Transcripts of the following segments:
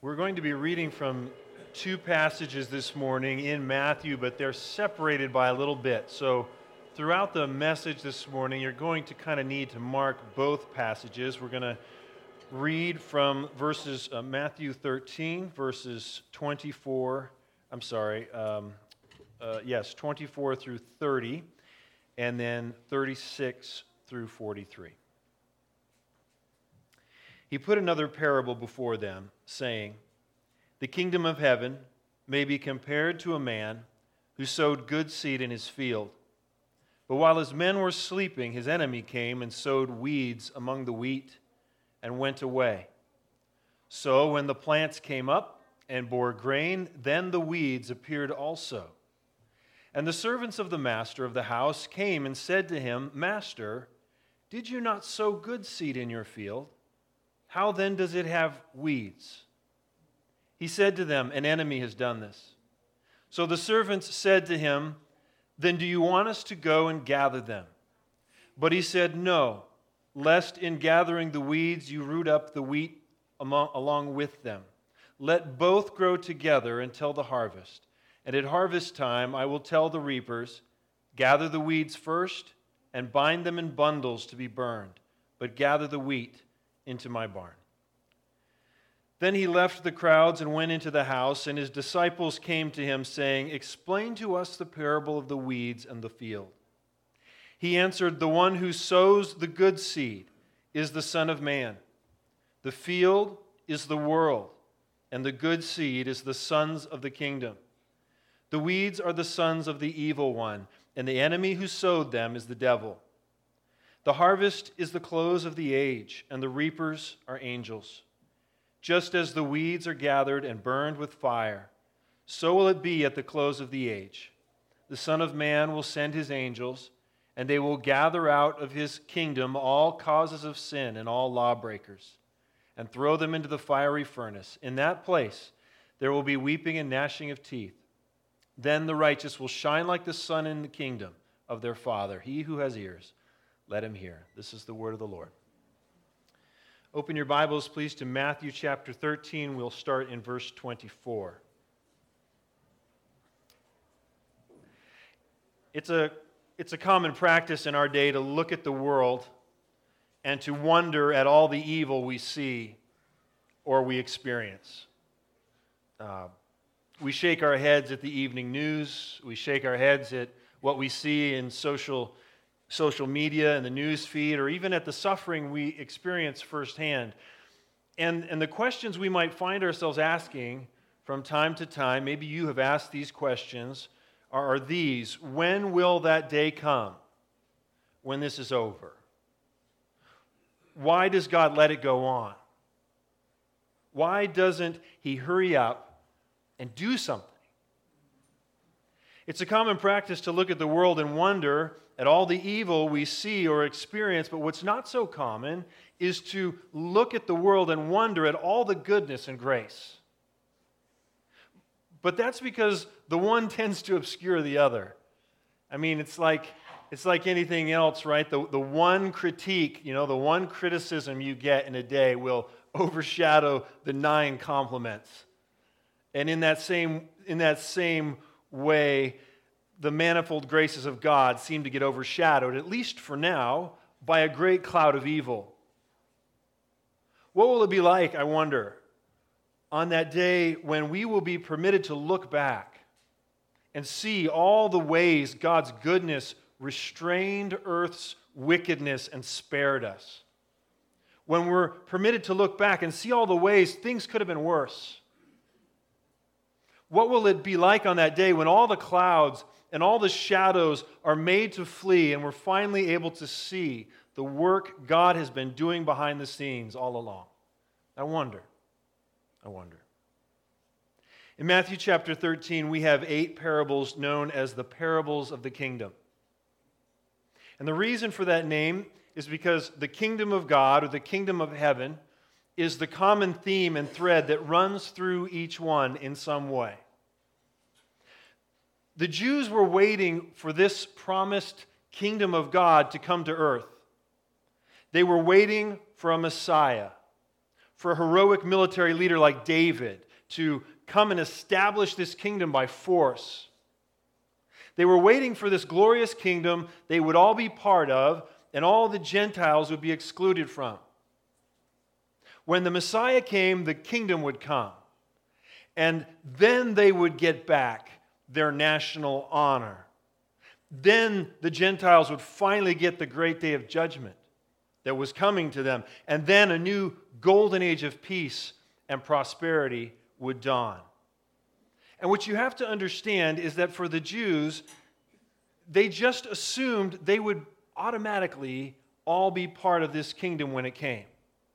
We're going to be reading from two passages this morning in Matthew, but they're separated by a little bit. So throughout the message this morning, you're going to kind of need to mark both passages. We're going to read from Matthew 13, verses 24 through 30, and then 36 through 43. He put another parable before them, saying, "The kingdom of heaven may be compared to a man who sowed good seed in his field. But while his men were sleeping, his enemy came and sowed weeds among the wheat and went away. So when the plants came up and bore grain, then the weeds appeared also. And the servants of the master of the house came and said to him, 'Master, did you not sow good seed in your field? How then does it have weeds?' He said to them, 'An enemy has done this.' So the servants said to him, 'Then do you want us to go and gather them?' But he said, 'No, lest in gathering the weeds you root up the wheat along with them. Let both grow together until the harvest. And at harvest time I will tell the reapers, gather the weeds first and bind them in bundles to be burned, but gather the wheat into my barn.' Then he left the crowds and went into the house, and his disciples came to him, saying, 'Explain to us the parable of the weeds and the field.' He answered, 'The one who sows the good seed is the Son of Man. The field is the world, and the good seed is the sons of the kingdom. The weeds are the sons of the evil one, and the enemy who sowed them is the devil. The harvest is the close of the age, and the reapers are angels. Just as the weeds are gathered and burned with fire, so will it be at the close of the age. The Son of Man will send his angels, and they will gather out of his kingdom all causes of sin and all lawbreakers, and throw them into the fiery furnace. In that place there will be weeping and gnashing of teeth. Then the righteous will shine like the sun in the kingdom of their Father. He who has ears, let him hear.'" This is the word of the Lord. Open your Bibles, please, to Matthew chapter 13. We'll start in verse 24. It's a common practice in our day to look at the world and to wonder at all the evil we see or we experience. We shake our heads at the evening news. We shake our heads at what we see in social media and the news feed, or even at the suffering we experience firsthand. And the questions we might find ourselves asking from time to time, maybe you have asked these questions, are these: when will that day come when this is over? Why does God let it go on? Why doesn't He hurry up and do something? It's a common practice to look at the world and wonder at all the evil we see or experience, but what's not so common is to look at the world and wonder at all the goodness and grace. But that's because the one tends to obscure the other. I mean, it's like anything else, right? The one critique, the one criticism you get in a day will overshadow the 9 compliments. And in that same way, the manifold graces of God seem to get overshadowed, at least for now, by a great cloud of evil. What will it be like, I wonder, on that day when we will be permitted to look back and see all the ways God's goodness restrained earth's wickedness and spared us? When we're permitted to look back and see all the ways things could have been worse? What will it be like on that day when all the clouds and all the shadows are made to flee and we're finally able to see the work God has been doing behind the scenes all along? I wonder. In Matthew chapter 13, we have 8 parables known as the parables of the kingdom. And the reason for that name is because the kingdom of God, or the kingdom of heaven, is the common theme and thread that runs through each one in some way. The Jews were waiting for this promised kingdom of God to come to earth. They were waiting for a Messiah, for a heroic military leader like David to come and establish this kingdom by force. They were waiting for this glorious kingdom they would all be part of, and all the Gentiles would be excluded from. When the Messiah came, the kingdom would come. And then they would get back their national honor. Then the Gentiles would finally get the great day of judgment that was coming to them. And then a new golden age of peace and prosperity would dawn. And what you have to understand is that for the Jews, they just assumed they would automatically all be part of this kingdom when it came.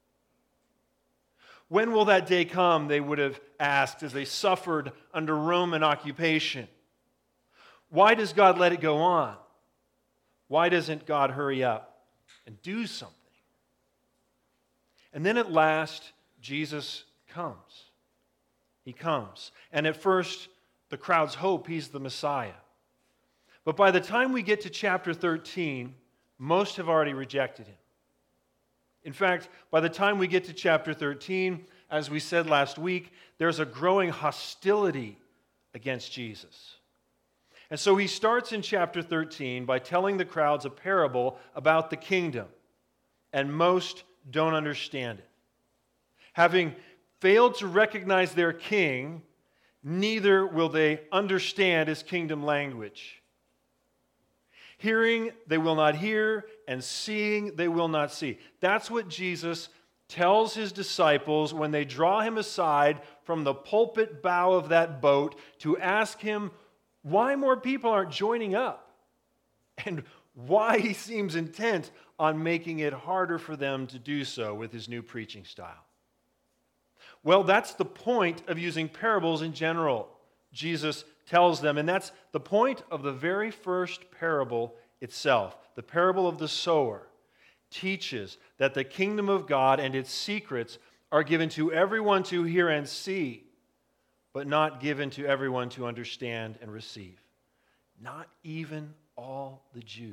When will that day come, they would have asked as they suffered under Roman occupation. Why does God let it go on? Why doesn't God hurry up and do something? And then at last, Jesus comes. He comes. And at first, the crowds hope he's the Messiah. But by the time we get to chapter 13, most have already rejected him. In fact, by the time we get to chapter 13, as we said last week, there's a growing hostility against Jesus. And so he starts in chapter 13 by telling the crowds a parable about the kingdom, and most don't understand it. Having failed to recognize their king, neither will they understand his kingdom language. Hearing, they will not hear, and seeing, they will not see. That's what Jesus tells his disciples when they draw him aside from the pulpit bow of that boat to ask him why more people aren't joining up and why he seems intent on making it harder for them to do so with his new preaching style. Well, that's the point of using parables in general, Jesus tells them, and that's the point of the very first parable itself. The parable of the sower teaches that the kingdom of God and its secrets are given to everyone to hear and see, but not given to everyone to understand and receive. Not even all the Jews.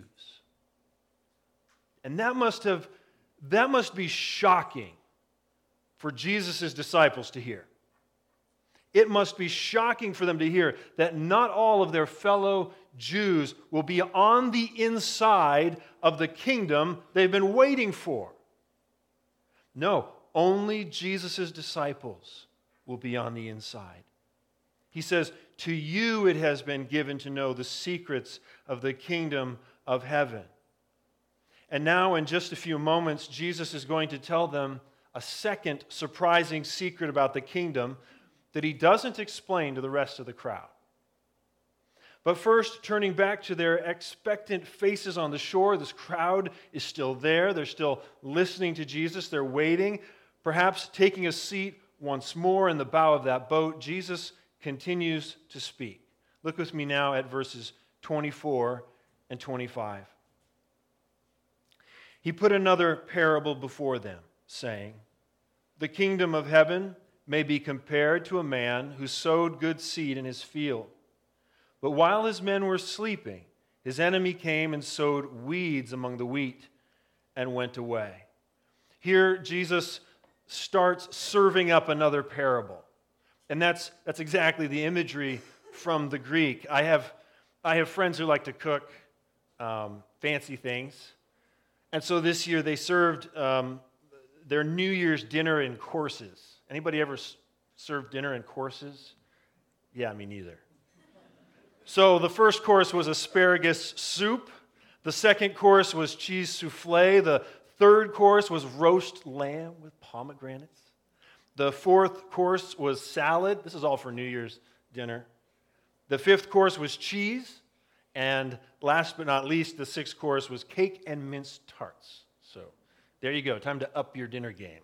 And that must be shocking for Jesus' disciples to hear. It must be shocking for them to hear that not all of their fellow Jews will be on the inside of the kingdom they've been waiting for. No, only Jesus' disciples will be on the inside. He says, "To you it has been given to know the secrets of the kingdom of heaven." And now, in just a few moments, Jesus is going to tell them a second surprising secret about the kingdom that he doesn't explain to the rest of the crowd. But first, turning back to their expectant faces on the shore, this crowd is still there. They're still listening to Jesus. They're waiting, perhaps taking a seat once more in the bow of that boat. Jesus continues to speak. Look with me now at verses 24 and 25. He put another parable before them, saying, "The kingdom of heaven may be compared to a man who sowed good seed in his field. But while his men were sleeping, his enemy came and sowed weeds among the wheat and went away." Here, Jesus starts serving up another parable. And that's exactly the imagery from the Greek. I have friends who like to cook fancy things. And so this year they served their New Year's dinner in courses. Anybody ever served dinner in courses? Yeah, me neither. So the first course was asparagus soup. The second course was cheese souffle. The third course was roast lamb with pomegranates. The fourth course was salad. This is all for New Year's dinner. The fifth course was cheese. And last but not least, the sixth course was cake and minced tarts. So there you go. Time to up your dinner game.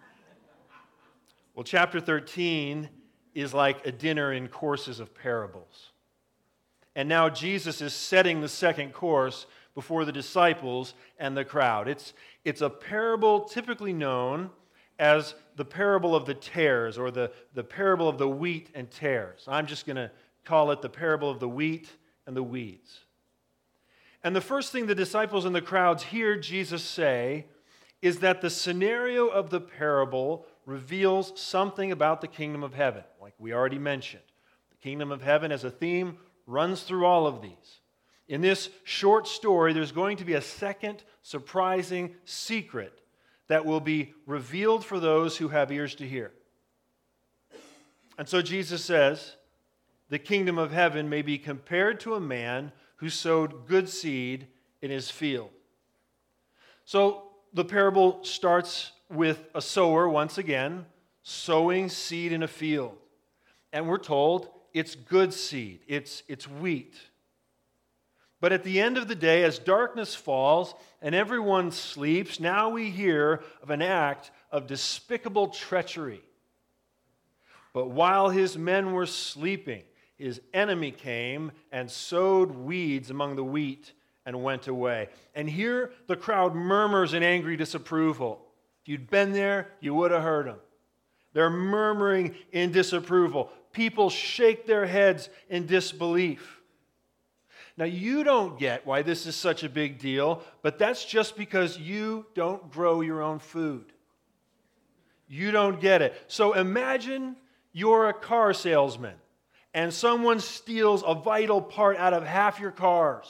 Well, chapter 13 is like a dinner in courses of parables. And now Jesus is setting the second course before the disciples and the crowd. It's a parable typically known as the parable of the tares, or the parable of the wheat and tares. I'm just going to call it the parable of the wheat and the weeds. And the first thing the disciples and the crowds hear Jesus say is that the scenario of the parable reveals something about the kingdom of heaven, like we already mentioned. The kingdom of heaven as a theme runs through all of these. In this short story, there's going to be a second surprising secret that will be revealed for those who have ears to hear. And so Jesus says, the kingdom of heaven may be compared to a man who sowed good seed in his field. So the parable starts with a sower, once again, sowing seed in a field. And we're told it's good seed, it's wheat. But at the end of the day, as darkness falls and everyone sleeps, now we hear of an act of despicable treachery. But while his men were sleeping, his enemy came and sowed weeds among the wheat and went away. And here the crowd murmurs in angry disapproval. If you'd been there, you would have heard them. They're murmuring in disapproval. People shake their heads in disbelief. Now, you don't get why this is such a big deal, but that's just because you don't grow your own food. You don't get it. So imagine you're a car salesman and someone steals a vital part out of half your cars.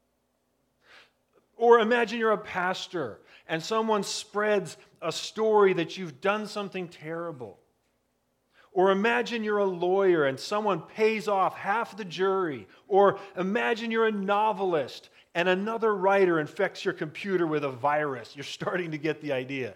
Or imagine you're a pastor and someone spreads a story that you've done something terrible. Or imagine you're a lawyer and someone pays off half the jury. Or imagine you're a novelist and another writer infects your computer with a virus. You're starting to get the idea.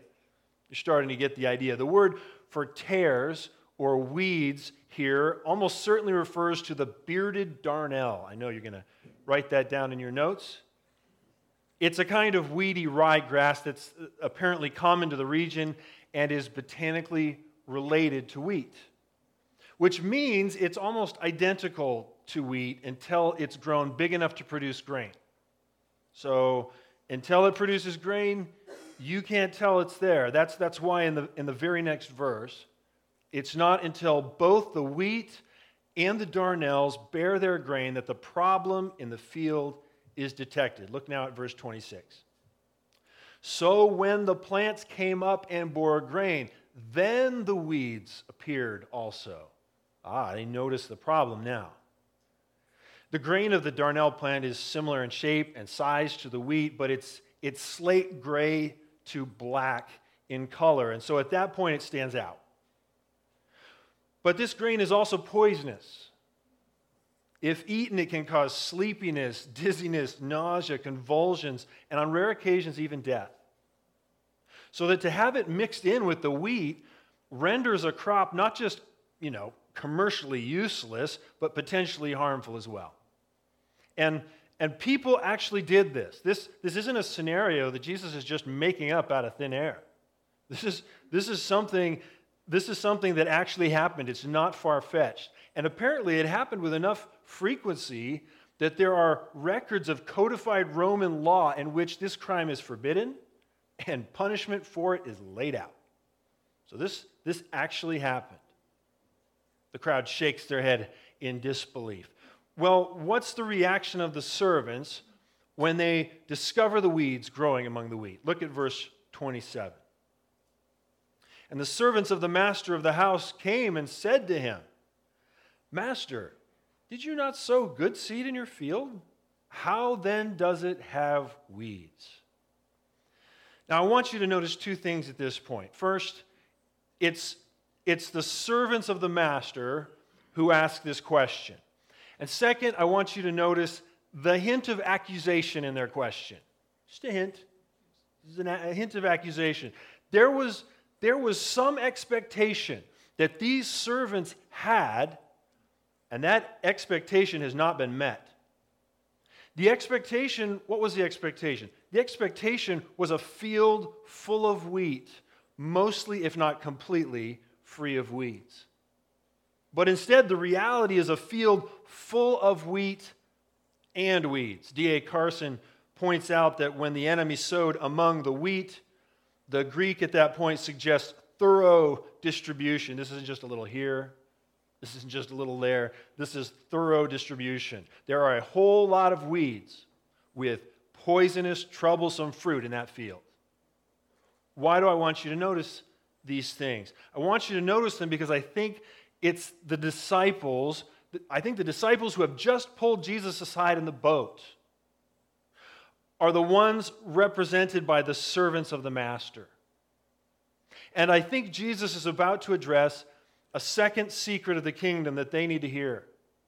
The word for tares or weeds here almost certainly refers to the bearded darnel. I know you're going to write that down in your notes. It's a kind of weedy ryegrass that's apparently common to the region and is botanically related to wheat, which means it's almost identical to wheat until it's grown big enough to produce grain. So until it produces grain, you can't tell it's there. That's why in the very next verse, it's not until both the wheat and the darnels bear their grain that the problem in the field is detected. Look now at verse 26. So when the plants came up and bore grain, then the weeds appeared also. They notice the problem now. The grain of the darnel plant is similar in shape and size to the wheat, but it's slate gray to black in color, and so at that point it stands out. But this grain is also poisonous. If eaten, it can cause sleepiness, dizziness, nausea, convulsions, and on rare occasions, even death. So that to have it mixed in with the wheat renders a crop not just, commercially useless, but potentially harmful as well. And people actually did this. This isn't a scenario that Jesus is just making up out of thin air. This is something that actually happened. It's not far-fetched. And apparently it happened with enough frequency that there are records of codified Roman law in which this crime is forbidden and punishment for it is laid out. So this actually happened. The crowd shakes their head in disbelief. Well, what's the reaction of the servants when they discover the weeds growing among the wheat? Look at verse 27. And the servants of the master of the house came and said to him, Master, did you not sow good seed in your field? How then does it have weeds? Now, I want you to notice two things at this point. First, it's the servants of the master who ask this question. And second, I want you to notice the hint of accusation in their question. Just a hint. This is a hint of accusation. There was some expectation that these servants had, and that expectation has not been met. The expectation, what was the expectation? The expectation was a field full of wheat, mostly, if not completely, free of weeds. But instead, the reality is a field full of wheat and weeds. D.A. Carson points out that when the enemy sowed among the wheat, the Greek at that point suggests thorough distribution. This isn't just a little here. This isn't just a little there. This is thorough distribution. There are a whole lot of weeds with poisonous, troublesome fruit in that field. Why do I want you to notice these things. I want you to notice them because I think it's the disciples. I think the disciples who have just pulled Jesus aside in the boat are the ones represented by the servants of the master. And I think Jesus is about to address a second secret of the kingdom that they need to hear.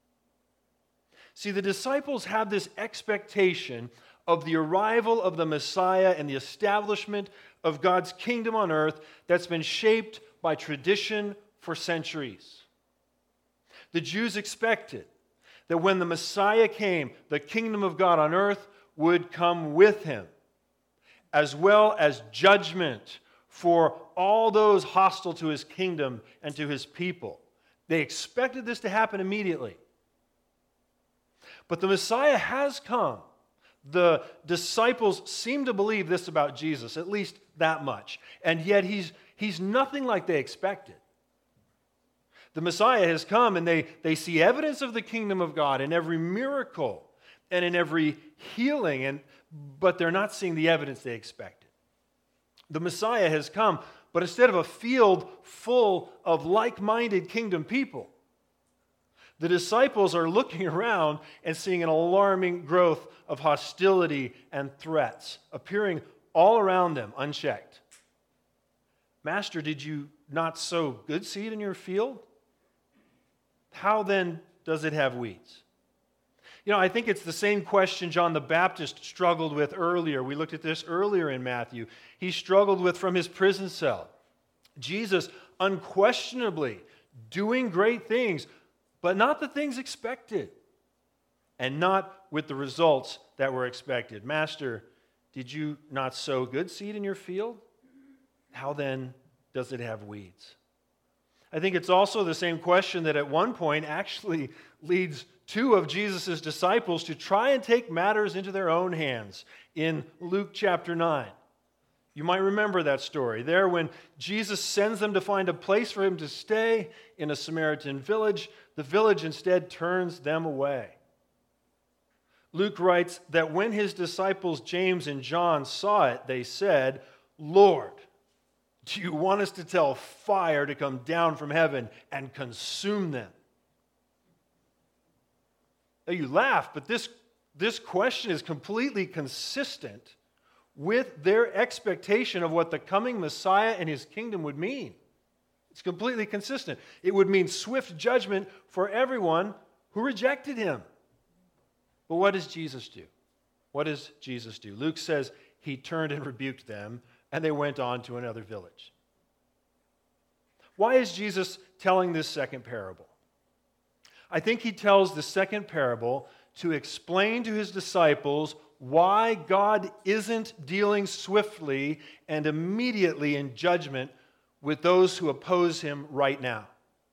See, the disciples have this expectation of the arrival of the Messiah and the establishment of God's kingdom on earth that's been shaped by tradition for centuries. The Jews expected that when the Messiah came, the kingdom of God on earth would come with him, as well as judgment for all those hostile to his kingdom and to his people. They expected this to happen immediately. But the Messiah has come. The disciples seem to believe this about Jesus, at least that much. And yet he's nothing like they expected. The Messiah has come and they see evidence of the kingdom of God in every miracle and in every healing, but they're not seeing the evidence they expected. The Messiah has come, but instead of a field full of like-minded kingdom people, the disciples are looking around and seeing an alarming growth of hostility and threats appearing all around them unchecked. Master, did you not sow good seed in your field? How then does it have weeds? You know, I think it's the same question John the Baptist struggled with earlier. We looked at this earlier in Matthew. He struggled with from his prison cell. Jesus unquestionably doing great things, but not the things expected, and not with the results that were expected. Master, did you not sow good seed in your field? How then does it have weeds? I think it's also the same question that at one point actually leads two of Jesus' disciples to try and take matters into their own hands in Luke chapter 9. You might remember that story. There, when Jesus sends them to find a place for him to stay in a Samaritan village, the village instead turns them away. Luke writes that when his disciples James and John saw it, they said, "Lord, do you want us to tell fire to come down from heaven and consume them?" Now you laugh, but this question is completely consistent with their expectation of what the coming Messiah and his kingdom would mean. It's completely consistent. It would mean swift judgment for everyone who rejected him. But what does Jesus do? What does Jesus do? Luke says he turned and rebuked them, and they went on to another village. Why is Jesus telling this second parable? I think he tells the second parable to explain to his disciples why God isn't dealing swiftly and immediately in judgment with those who oppose him right now.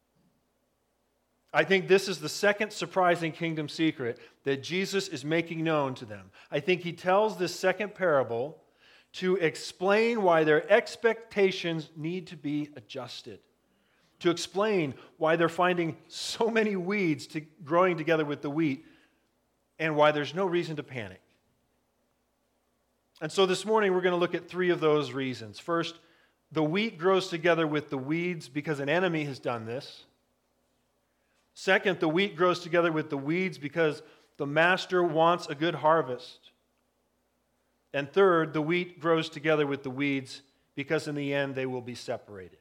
I think this is the second surprising kingdom secret that Jesus is making known to them. I think he tells this second parable to explain why their expectations need to be adjusted, to explain why they're finding so many weeds growing together with the wheat, and why there's no reason to panic. And so this morning we're going to look at three of those reasons. First, the wheat grows together with the weeds because an enemy has done this. Second, the wheat grows together with the weeds because the master wants a good harvest. And third, the wheat grows together with the weeds because in the end they will be separated.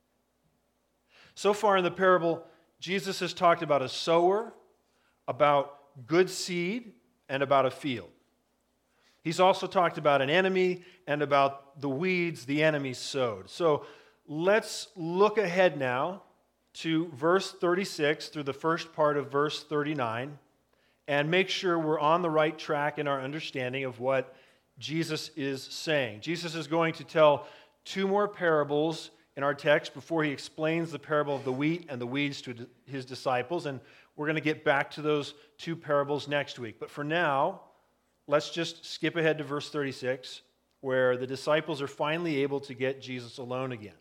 So far in the parable, Jesus has talked about a sower, about good seed, and about a field. He's also talked about an enemy and about the weeds the enemy sowed. So let's look ahead now to verse 36 through the first part of verse 39 and make sure we're on the right track in our understanding of what Jesus is saying. Jesus is going to tell two more parables in our text before he explains the parable of the wheat and the weeds to his disciples, and we're going to get back to those two parables next week. But for now, let's just skip ahead to verse 36, where the disciples are finally able to get Jesus alone again.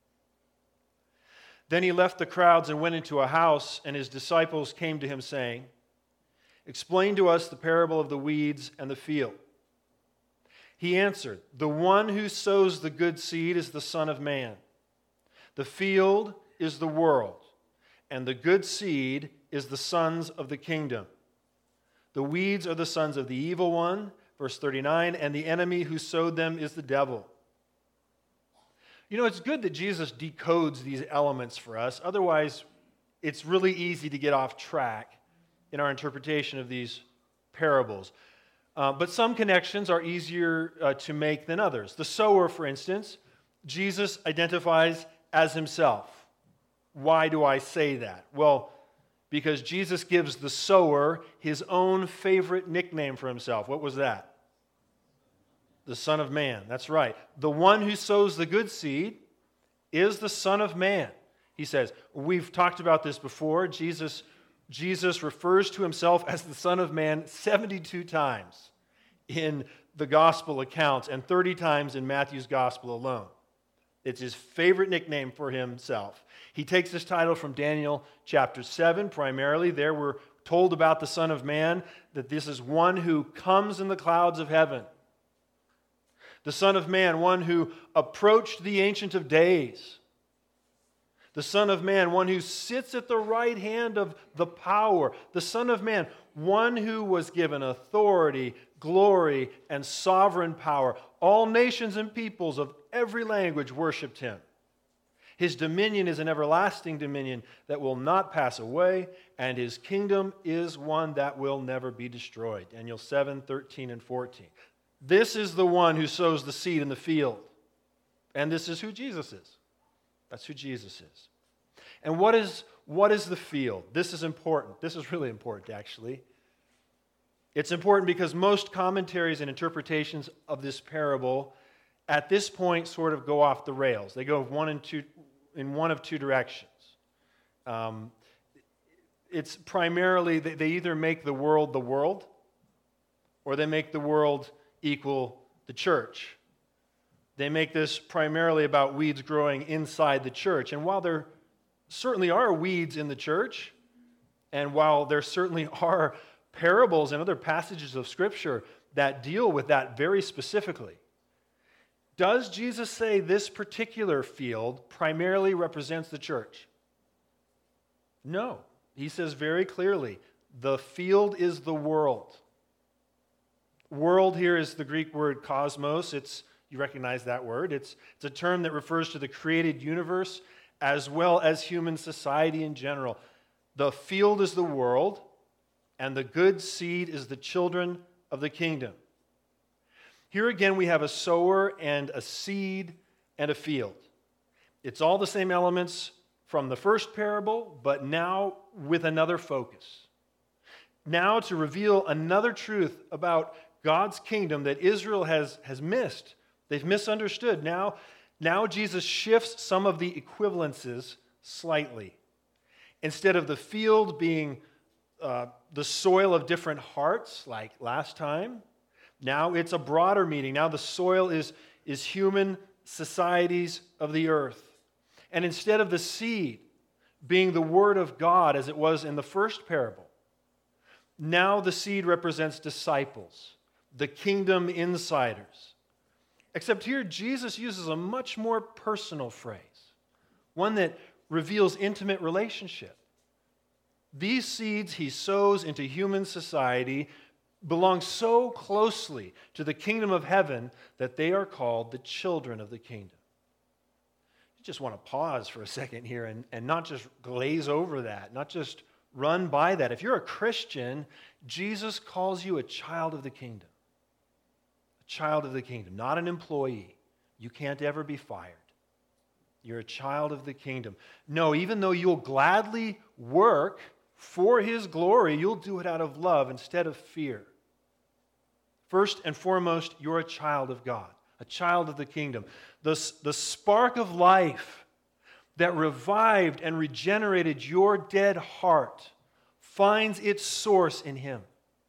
Then he left the crowds and went into a house, and his disciples came to him, saying, "Explain to us the parable of the weeds and the field." He answered, "The one who sows the good seed is the Son of Man. The field is the world, and the good seed is the sons of the kingdom. The weeds are the sons of the evil one, verse 39, and the enemy who sowed them is the devil. You know, it's good that Jesus decodes these elements for us. Otherwise, it's really easy to get off track in our interpretation of these parables. But some connections are easier to make than others. The sower, for instance, Jesus identifies as himself. Why do I say that? Well, because Jesus gives the sower his own favorite nickname for himself. What was that? The Son of Man. That's right. The one who sows the good seed is the Son of Man. He says, we've talked about this before. Jesus refers to himself as the Son of Man 72 times in the gospel accounts and 30 times in Matthew's gospel alone. It's his favorite nickname for himself. He takes this title from Daniel chapter 7 primarily. There we're told about the Son of Man, that this is one who comes in the clouds of heaven. The Son of Man, one who approached the Ancient of Days. The Son of Man, one who sits at the right hand of the power. The Son of Man, one who was given authority, glory, and sovereign power. All nations and peoples of every language worshipped him. His dominion is an everlasting dominion that will not pass away, and his kingdom is one that will never be destroyed. Daniel 7, 13, and 14. This is the one who sows the seed in the field. And this is who Jesus is. That's who Jesus is. And what is the field? This is important. This is really important, actually. It's important because most commentaries and interpretations of this parable at this point sort of go off the rails. They go in one of two directions. It's primarily, they either make the world, or they make the world equal the church. They make this primarily about weeds growing inside the church. And while there certainly are weeds in the church, and while there certainly are parables and other passages of Scripture that deal with that very specifically, does Jesus say this particular field primarily represents the church? No. He says very clearly, the field is the world. World here is the Greek word cosmos. You recognize that word. It's a term that refers to the created universe as well as human society in general. The field is the world, and the good seed is the children of the kingdom. Here again we have a sower and a seed and a field. It's all the same elements from the first parable, but now with another focus. Now to reveal another truth about God's kingdom that Israel has missed. They've misunderstood. Now Jesus shifts some of the equivalences slightly. Instead of the field being the soil of different hearts, like last time, now it's a broader meaning. Now the soil is human societies of the earth. And instead of the seed being the word of God as it was in the first parable, now the seed represents disciples, the kingdom insiders. Except here, Jesus uses a much more personal phrase, one that reveals intimate relationship. These seeds he sows into human society belong so closely to the kingdom of heaven that they are called the children of the kingdom. You just want to pause for a second here and not just glaze over that, not just run by that. If you're a Christian, Jesus calls you a child of the kingdom. A child of the kingdom, not an employee. You can't ever be fired. You're a child of the kingdom. No, even though you'll gladly work for his glory, you'll do it out of love instead of fear. First and foremost, you're a child of God, a child of the kingdom. The spark of life that revived and regenerated your dead heart finds its source in him.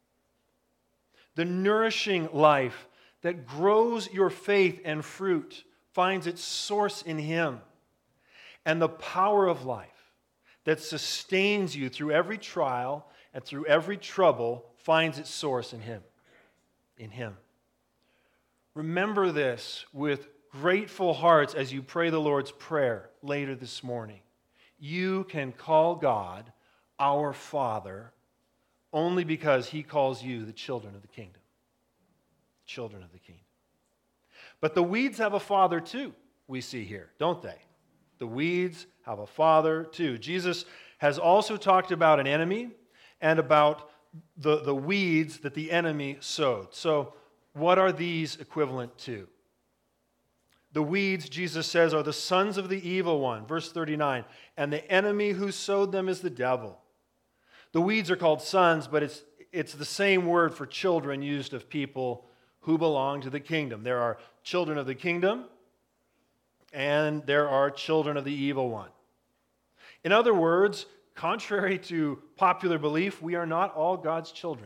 The nourishing life that grows your faith and fruit finds its source in him. And the power of life that sustains you through every trial and through every trouble finds its source in him. In him. Remember this with grateful hearts as you pray the Lord's Prayer later this morning, you can call God our Father only because He calls you the children of the kingdom. Children of the kingdom. But the weeds have a father too, we see here, don't they? The weeds have a father too. Jesus has also talked about an enemy and about the weeds that the enemy sowed. So what are these equivalent to? The weeds, Jesus says, are the sons of the evil one, verse 39, and the enemy who sowed them is the devil. The weeds are called sons, but it's the same word for children used of people who belong to the kingdom. There are children of the kingdom, and there are children of the evil one. In other words, contrary to popular belief, we are not all God's children.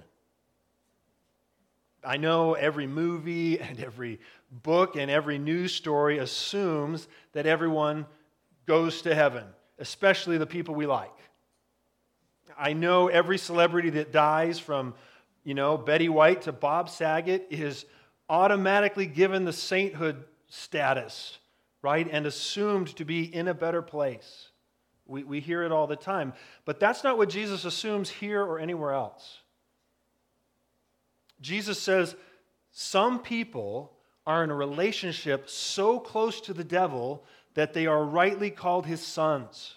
I know every movie and every book and every news story assumes that everyone goes to heaven, especially the people we like. I know every celebrity that dies from, Betty White to Bob Saget is automatically given the sainthood status, right? And assumed to be in a better place. We hear it all the time. But that's not what Jesus assumes here or anywhere else. Jesus says some people are in a relationship so close to the devil that they are rightly called his sons.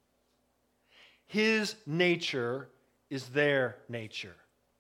His nature is their nature.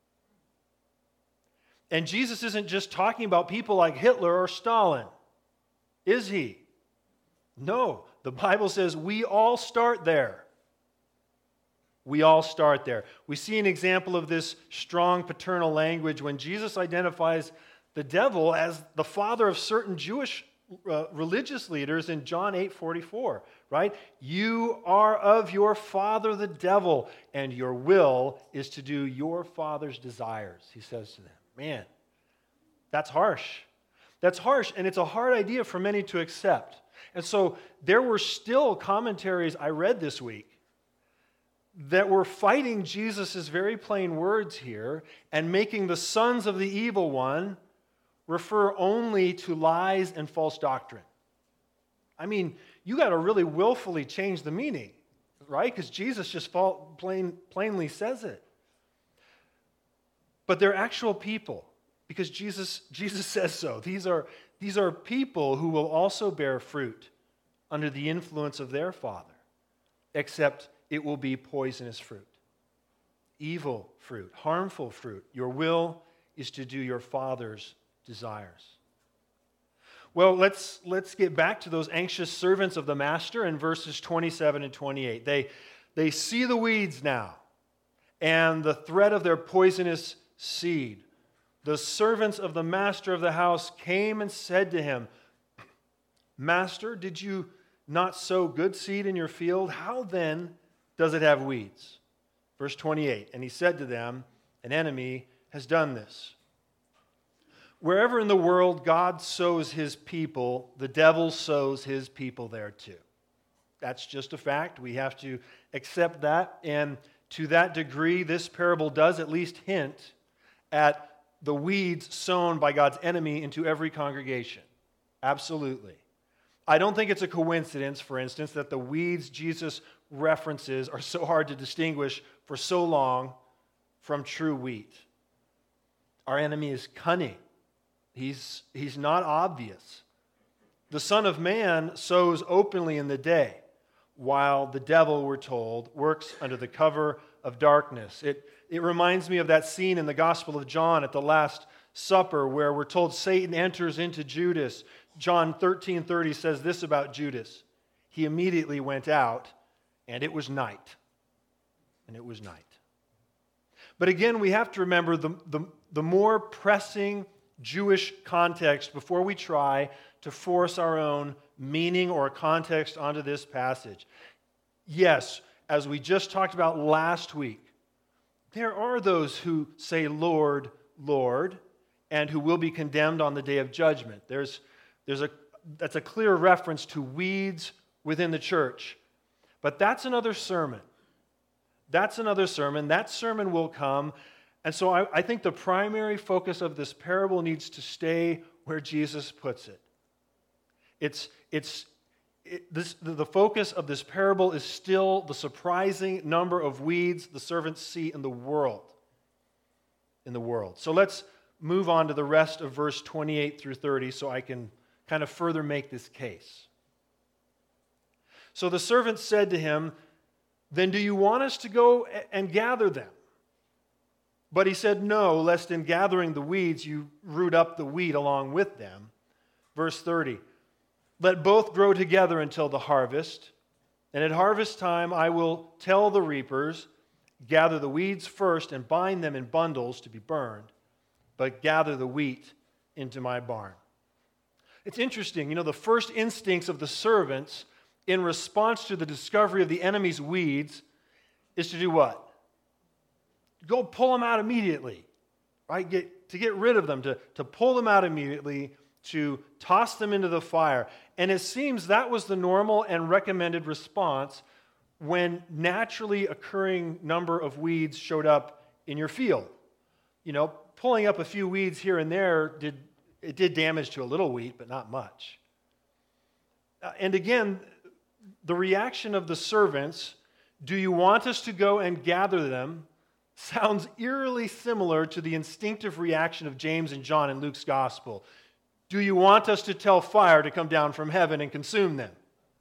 And Jesus isn't just talking about people like Hitler or Stalin, is he? No, the Bible says we all start there. We all start there. We see an example of this strong paternal language when Jesus identifies the devil as the father of certain Jewish religious leaders in John 8:44, right? You are of your father the devil, and your will is to do your father's desires, he says to them. Man, that's harsh. That's harsh, and it's a hard idea for many to accept. And so there were still commentaries I read this week that were fighting Jesus' very plain words here and making the sons of the evil one refer only to lies and false doctrine. I mean, you got to really willfully change the meaning, right? Because Jesus just plainly says it. But they're actual people, because Jesus says so. These are people who will also bear fruit under the influence of their father, except it will be poisonous fruit, evil fruit, harmful fruit. Your will is to do your father's desires. Well, let's get back to those anxious servants of the master in verses 27 and 28. They see the weeds now and the threat of their poisonous seed. The servants of the master of the house came and said to him, Master, did you not sow good seed in your field? How then does it have weeds? Verse 28, and he said to them, an enemy has done this. Wherever in the world God sows his people, the devil sows his people there too. That's just a fact. We have to accept that. And to that degree, this parable does at least hint at the weeds sown by God's enemy into every congregation. Absolutely. I don't think it's a coincidence, for instance, that the weeds Jesus references are so hard to distinguish for so long from true wheat. Our enemy is cunning. He's not obvious. The Son of Man sows openly in the day, while the devil, we're told, works under the cover of darkness. It reminds me of that scene in the Gospel of John at the Last Supper where we're told Satan enters into Judas. John 13:30 says this about Judas. He immediately went out, and it was night. And it was night. But again, we have to remember the more pressing Jewish context before we try to force our own meaning or context onto this passage. Yes, as we just talked about last week, there are those who say, Lord, Lord, and who will be condemned on the day of judgment. That's a clear reference to weeds within the church. But that's another sermon. That's another sermon. That sermon will come. And so I think the primary focus of this parable needs to stay where Jesus puts it. The focus of this parable is still the surprising number of weeds the servants see in the world. So let's move on to the rest of verse 28 through 30 so I can kind of further make this case. So the servants said to him, "Then do you want us to go and gather them?" But he said, "No, lest in gathering the weeds you root up the wheat along with them." Verse 30, "Let both grow together until the harvest, and at harvest time I will tell the reapers, gather the weeds first and bind them in bundles to be burned, but gather the wheat into my barn." It's interesting, the first instincts of the servants in response to the discovery of the enemy's weeds is to do what? Go pull them out immediately, right? To get rid of them, to pull them out immediately, to toss them into the fire. And it seems that was the normal and recommended response when naturally occurring number of weeds showed up in your field. Pulling up a few weeds here and there did damage to a little wheat, but not much. And again, the reaction of the servants, "Do you want us to go and gather them?" sounds eerily similar to the instinctive reaction of James and John in Luke's gospel. "Do you want us to tell fire to come down from heaven and consume them?"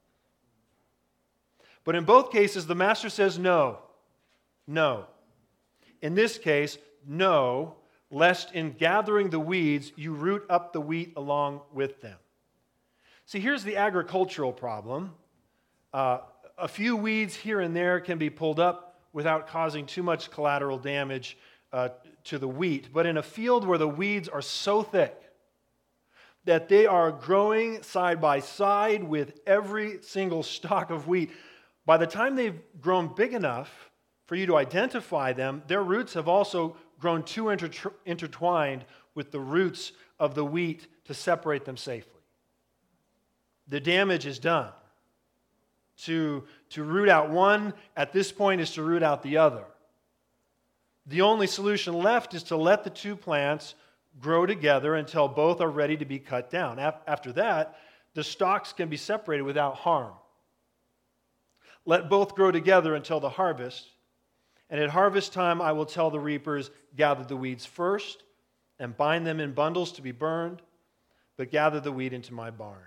But in both cases, the master says no. No. In this case, no, lest in gathering the weeds you root up the wheat along with them. See, here's the agricultural problem. A few weeds here and there can be pulled up without causing too much collateral damage to the wheat. But in a field where the weeds are so thick that they are growing side by side with every single stalk of wheat, by the time they've grown big enough for you to identify them, their roots have also grown too intertwined with the roots of the wheat to separate them safely. The damage is done. To root out one at this point is to root out the other. The only solution left is to let the two plants grow together until both are ready to be cut down. After that, the stalks can be separated without harm. Let both grow together until the harvest, and at harvest time I will tell the reapers, gather the weeds first and bind them in bundles to be burned, but gather the wheat into my barn.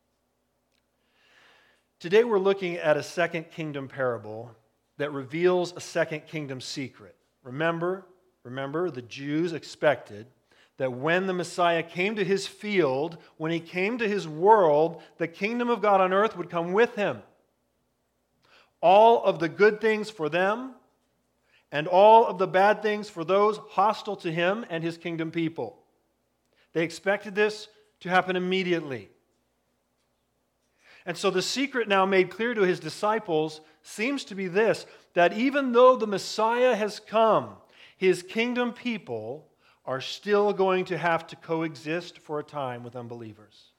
Today we're looking at a second kingdom parable that reveals a second kingdom secret. Remember, the Jews expected that when the Messiah came to his field, when he came to his world, the kingdom of God on earth would come with him. All of the good things for them and all of the bad things for those hostile to him and his kingdom people. They expected this to happen immediately. And so the secret now made clear to his disciples seems to be this, that even though the Messiah has come, his kingdom people are still going to have to coexist for a time with unbelievers.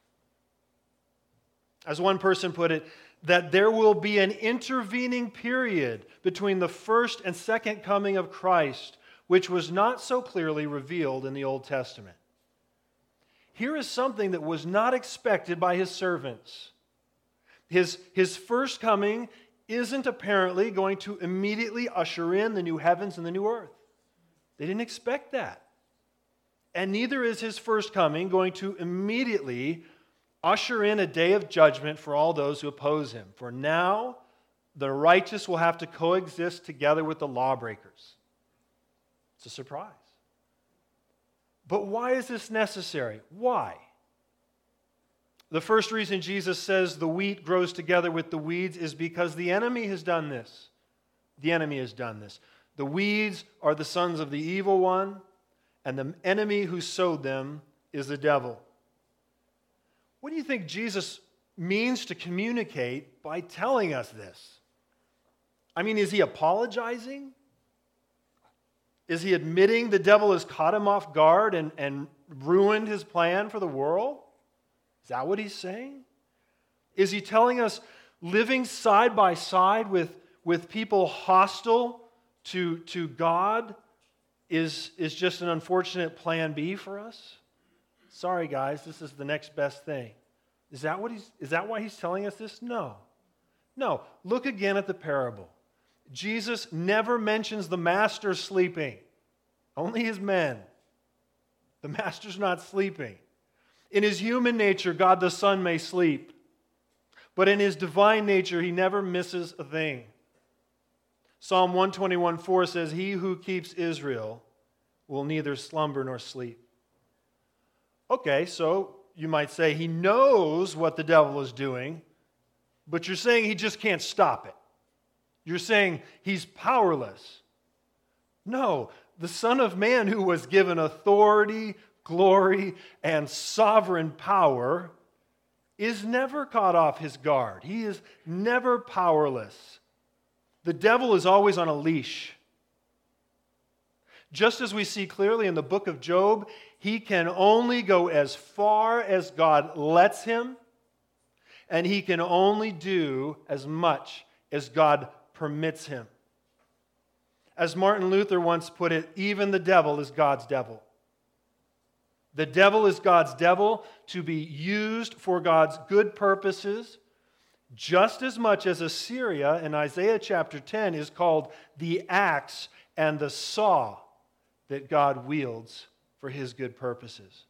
As one person put it, that there will be an intervening period between the first and second coming of Christ, which was not so clearly revealed in the Old Testament. Here is something that was not expected by his servants. His first coming isn't apparently going to immediately usher in the new heavens and the new earth. They didn't expect that. And neither is his first coming going to immediately usher in a day of judgment for all those who oppose him. For now, the righteous will have to coexist together with the lawbreakers. It's a surprise. But why is this necessary? Why? The first reason Jesus says the wheat grows together with the weeds is because the enemy has done this. The enemy has done this. The weeds are the sons of the evil one, and the enemy who sowed them is the devil. What do you think Jesus means to communicate by telling us this? I mean, is he apologizing? Is he admitting the devil has caught him off guard and ruined his plan for the world? Is that what he's saying? Is he telling us living side by side with people hostile to God is just an unfortunate plan B for us? Sorry, guys, this is the next best thing. Is that why he's telling us this? No. No. Look again at the parable. Jesus never mentions the master sleeping. Only his men. The master's not sleeping. In his human nature, God the Son may sleep. But in his divine nature, he never misses a thing. Psalm 121:4 says, "He who keeps Israel will neither slumber nor sleep." Okay, so you might say he knows what the devil is doing, but you're saying he just can't stop it. You're saying he's powerless. No, the Son of Man, who was given authority, glory, and sovereign power, is never caught off his guard. He is never powerless. The devil is always on a leash. Just as we see clearly in the book of Job, he can only go as far as God lets him, and he can only do as much as God permits him. As Martin Luther once put it, even the devil is God's devil. The devil is God's devil to be used for God's good purposes, just as much as Assyria in Isaiah chapter 10 is called the axe and the saw that God wields for his good purposes.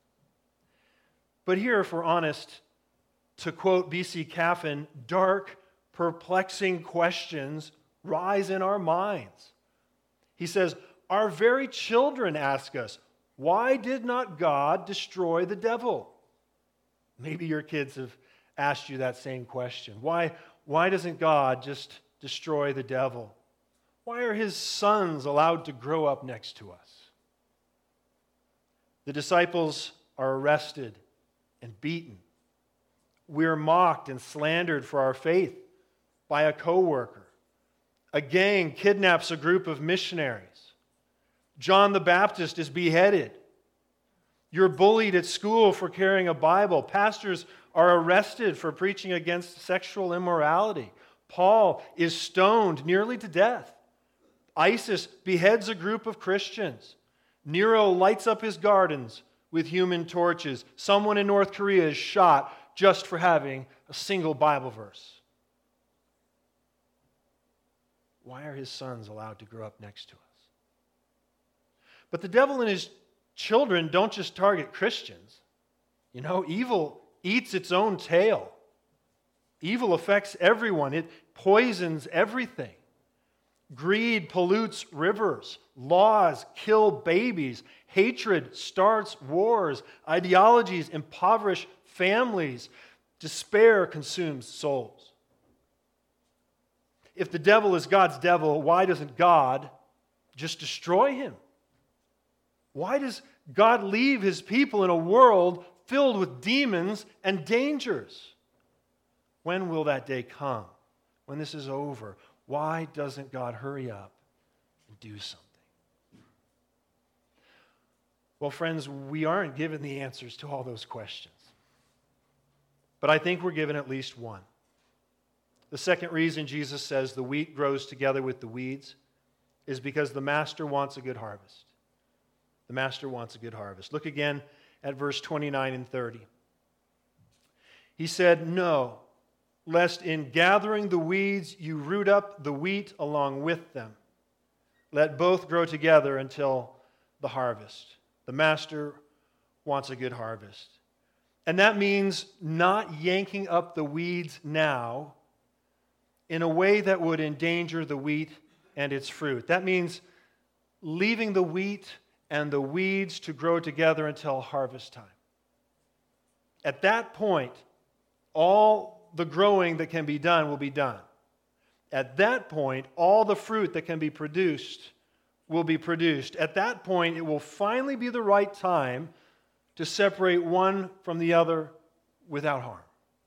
But here, if we're honest, to quote B.C. Caffin, dark, perplexing questions rise in our minds. He says, our very children ask us, why did not God destroy the devil? Maybe your kids have asked you that same question. Why doesn't God just destroy the devil? Why are his sons allowed to grow up next to us? The disciples are arrested and beaten. We're mocked and slandered for our faith by a coworker. A gang kidnaps a group of missionaries. John the Baptist is beheaded. You're bullied at school for carrying a Bible. Pastors are arrested for preaching against sexual immorality. Paul is stoned nearly to death. ISIS beheads a group of Christians. Nero lights up his gardens with human torches. Someone in North Korea is shot just for having a single Bible verse. Why are his sons allowed to grow up next to us? But the devil and his children don't just target Christians. You know, evil eats its own tail. Evil affects everyone. It poisons everything. Greed pollutes rivers. Laws kill babies. Hatred starts wars. Ideologies impoverish families. Despair consumes souls. If the devil is God's devil, why doesn't God just destroy him? Why does God leave his people in a world filled with demons and dangers? When will that day come? When this is over? Why doesn't God hurry up and do something? Well, friends, we aren't given the answers to all those questions. But I think we're given at least one. The second reason Jesus says the wheat grows together with the weeds is because the master wants a good harvest. The master wants a good harvest. Look again at verse 29 and 30. He said, "No, lest in gathering the weeds you root up the wheat along with them. Let both grow together until the harvest." The master wants a good harvest. And that means not yanking up the weeds now in a way that would endanger the wheat and its fruit. That means leaving the wheat and the weeds to grow together until harvest time. At that point, all the growing that can be done will be done. At that point, all the fruit that can be produced will be produced. At that point, it will finally be the right time to separate one from the other without harm.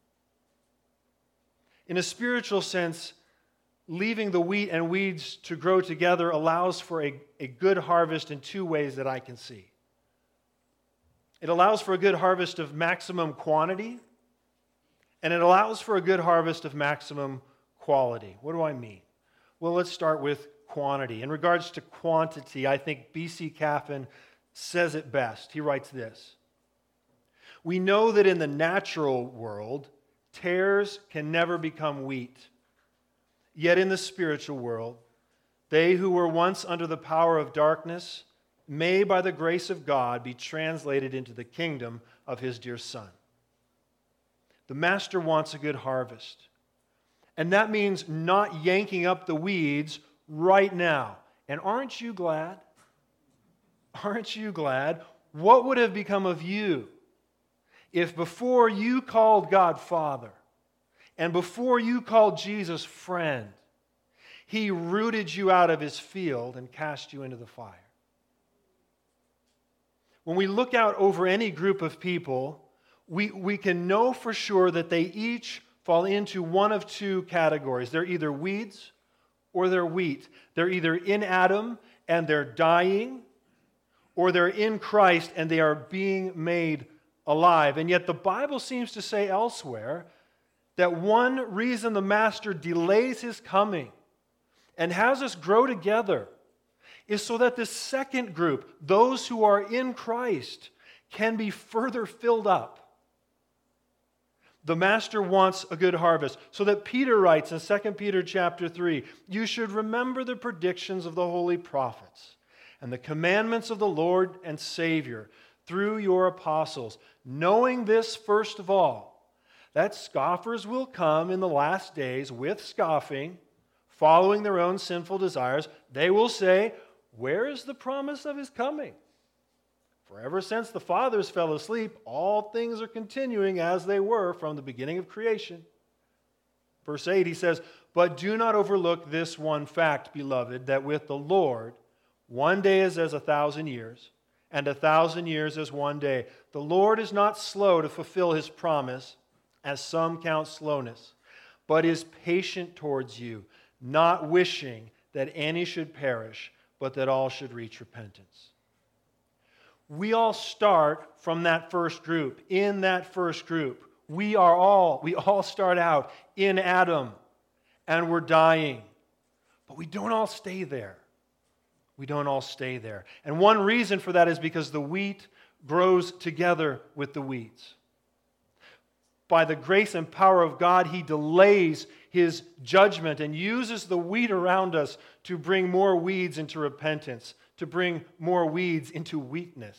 In a spiritual sense, leaving the wheat and weeds to grow together allows for a good harvest in two ways that I can see. It allows for a good harvest of maximum quantity, and it allows for a good harvest of maximum quality. What do I mean? Well, let's start with quantity. In regards to quantity, I think B.C. Caffin says it best. He writes this: We know that in the natural world, tares can never become wheat. Yet in the spiritual world, they who were once under the power of darkness may, by the grace of God, be translated into the kingdom of his dear Son. The Master wants a good harvest. And that means not yanking up the weeds right now. And aren't you glad? Aren't you glad? What would have become of you if before you called God Father and before you called Jesus friend, he rooted you out of his field and cast you into the fire? When we look out over any group of people, we can know for sure that they each fall into one of two categories. They're either weeds or they're wheat. They're either in Adam and they're dying, or they're in Christ and they are being made alive. And yet the Bible seems to say elsewhere that one reason the Master delays his coming and has us grow together is so that this second group, those who are in Christ, can be further filled up. The Master wants a good harvest. So that Peter writes in 2 Peter chapter 3, you should remember the predictions of the holy prophets and the commandments of the Lord and Savior through your apostles, knowing this first of all, that scoffers will come in the last days with scoffing, following their own sinful desires. They will say, where is the promise of his coming? For ever since the fathers fell asleep, all things are continuing as they were from the beginning of creation. Verse 8, he says, but do not overlook this one fact, beloved, that with the Lord, one day is as 1,000 years, and 1,000 years as one day. The Lord is not slow to fulfill his promise, as some count slowness, but is patient towards you, not wishing that any should perish, but that all should reach repentance. We all start from that first group. In that first group, we all start out in Adam, and we're dying. But we don't all stay there. We don't all stay there. And one reason for that is because the wheat grows together with the weeds. By the grace and power of God, he delays his judgment and uses the wheat around us to bring more weeds into repentance, to bring more weeds into wheatness.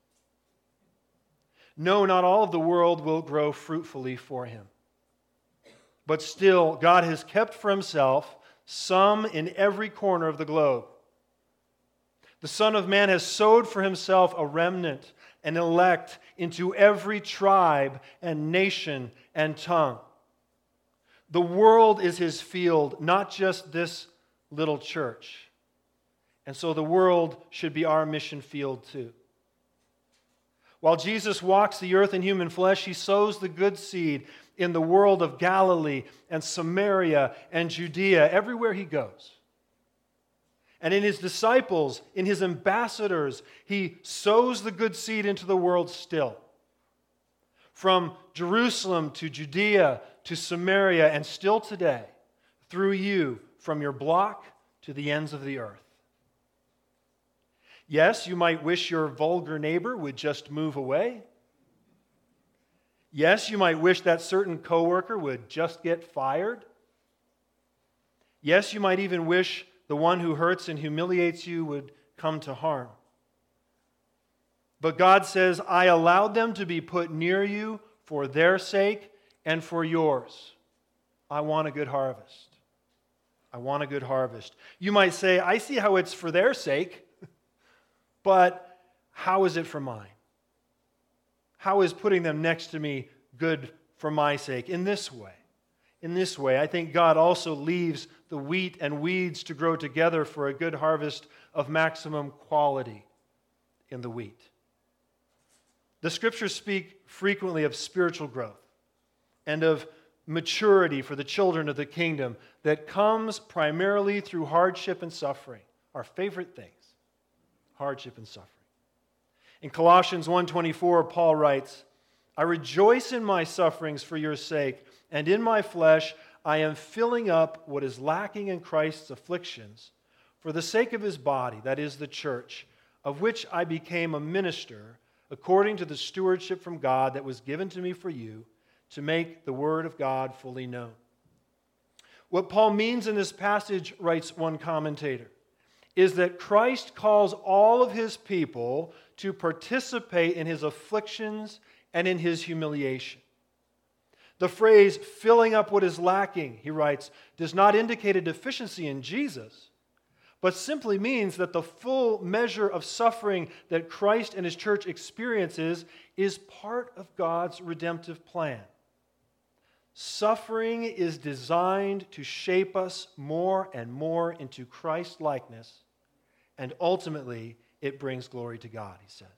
No, not all of the world will grow fruitfully for him. But still, God has kept for himself some in every corner of the globe. The Son of Man has sowed for himself a remnant, an elect, into every tribe and nation and tongue. The world is his field, not just this little church. And so the world should be our mission field too. While Jesus walks the earth in human flesh, he sows the good seed in the world of Galilee and Samaria and Judea, everywhere he goes. And in his disciples, in his ambassadors, he sows the good seed into the world still. From Jerusalem to Judea to Samaria, and still today, through you, from your block to the ends of the earth. Yes, you might wish your vulgar neighbor would just move away. Yes, you might wish that certain coworker would just get fired. Yes, you might even wish the one who hurts and humiliates you would come to harm. But God says, I allowed them to be put near you for their sake and for yours. I want a good harvest. I want a good harvest. You might say, I see how it's for their sake, but how is it for mine? How is putting them next to me good for my sake? In this way. In this way, I think God also leaves the wheat and weeds to grow together for a good harvest of maximum quality in the wheat. The Scriptures speak frequently of spiritual growth and of maturity for the children of the kingdom that comes primarily through hardship and suffering. Our favorite things, hardship and suffering. In Colossians 1:24, Paul writes, I rejoice in my sufferings for your sake, and in my flesh I am filling up what is lacking in Christ's afflictions for the sake of his body, that is the church, of which I became a minister according to the stewardship from God that was given to me for you, to make the word of God fully known. What Paul means in this passage, writes one commentator, is that Christ calls all of his people to participate in his afflictions and in his humiliation. The phrase, filling up what is lacking, he writes, does not indicate a deficiency in Jesus, but simply means that the full measure of suffering that Christ and his church experiences is part of God's redemptive plan. Suffering is designed to shape us more and more into Christ-likeness, and ultimately it brings glory to God, he says.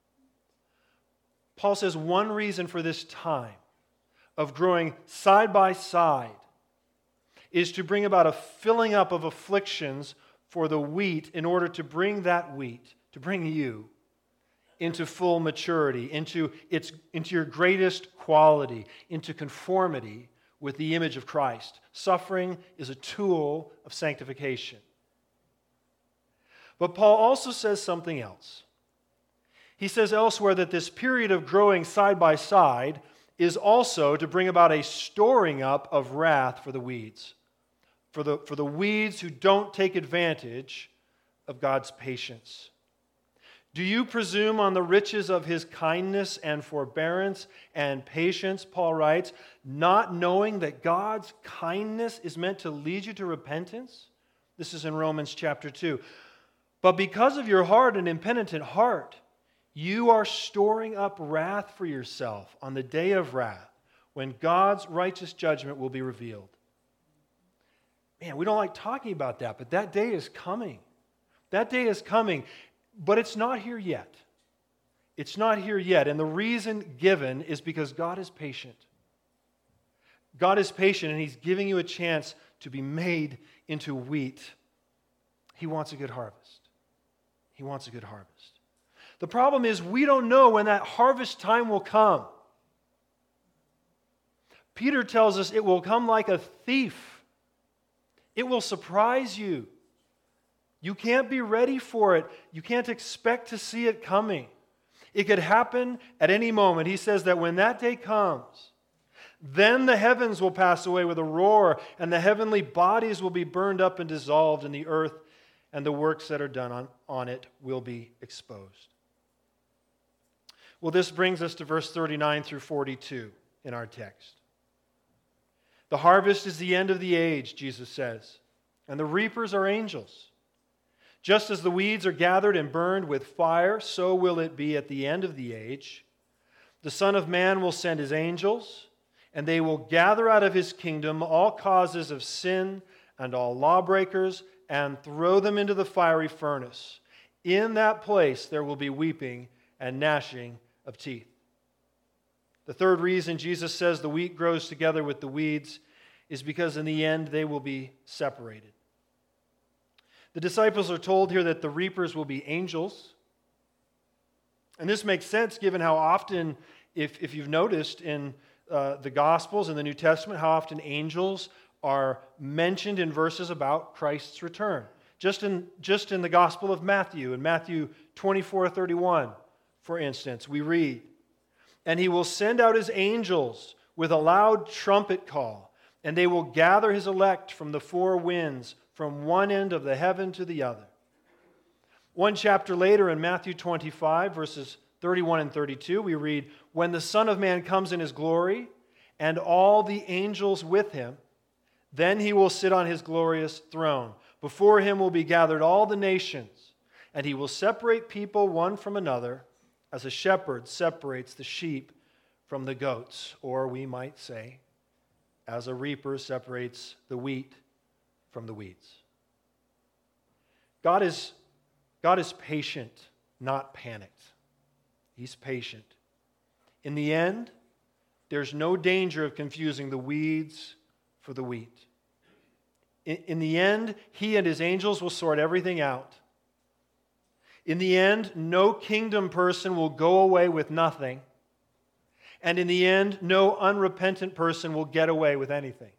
Paul says one reason for this time of growing side by side is to bring about a filling up of afflictions for the wheat in order to bring that wheat, to bring you into full maturity, into your greatest quality, into conformity with the image of Christ. Suffering is a tool of sanctification. But Paul also says something else. He says elsewhere that this period of growing side by side is also to bring about a storing up of wrath for the weeds, for the weeds who don't take advantage of God's patience. Do you presume on the riches of his kindness and forbearance and patience, Paul writes, not knowing that God's kindness is meant to lead you to repentance? This is in Romans chapter 2. But because of your hard and impenitent heart, you are storing up wrath for yourself on the day of wrath, when God's righteous judgment will be revealed. Man, we don't like talking about that, but that day is coming. That day is coming. But it's not here yet. It's not here yet. And the reason given is because God is patient. God is patient, and he's giving you a chance to be made into wheat. He wants a good harvest. He wants a good harvest. The problem is we don't know when that harvest time will come. Peter tells us it will come like a thief. It will surprise you. You can't be ready for it. You can't expect to see it coming. It could happen at any moment. He says that when that day comes, then the heavens will pass away with a roar, and the heavenly bodies will be burned up and dissolved, and the earth and the works that are done on it will be exposed. Well, this brings us to verse 39 through 42 in our text. The harvest is the end of the age, Jesus says, and the reapers are angels. Just as the weeds are gathered and burned with fire, so will it be at the end of the age. The Son of Man will send his angels, and they will gather out of his kingdom all causes of sin and all lawbreakers, and throw them into the fiery furnace. In that place there will be weeping and gnashing of teeth. The third reason Jesus says the wheat grows together with the weeds is because in the end they will be separated. The disciples are told here that the reapers will be angels. And this makes sense given how often, if you've noticed in the Gospels in the New Testament, how often angels are mentioned in verses about Christ's return. Just in the Gospel of Matthew, in Matthew 24:31, for instance, we read, "And he will send out his angels with a loud trumpet call, and they will gather his elect from the four winds, from one end of the heaven to the other." One chapter later in Matthew 25, verses 31 and 32, we read, "When the Son of Man comes in his glory, and all the angels with him, then he will sit on his glorious throne. Before him will be gathered all the nations, and he will separate people one from another, as a shepherd separates the sheep from the goats." Or we might say, as a reaper separates the wheat from the weeds. God is patient, not panicked. He's patient. In the end, there's no danger of confusing the weeds for the wheat. In the end, he and his angels will sort everything out. In the end, no kingdom person will go away with nothing. And in the end, no unrepentant person will get away with anything.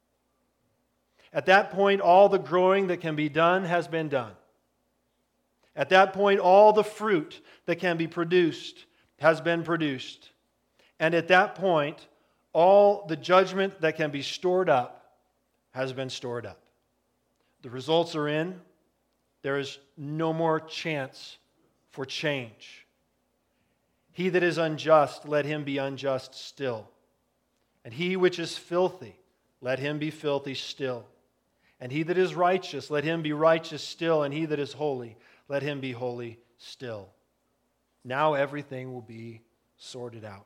At that point, all the growing that can be done has been done. At that point, all the fruit that can be produced has been produced. And at that point, all the judgment that can be stored up has been stored up. The results are in. There is no more chance for change. He that is unjust, let him be unjust still. And he which is filthy, let him be filthy still. And he that is righteous, let him be righteous still. And he that is holy, let him be holy still. Now everything will be sorted out.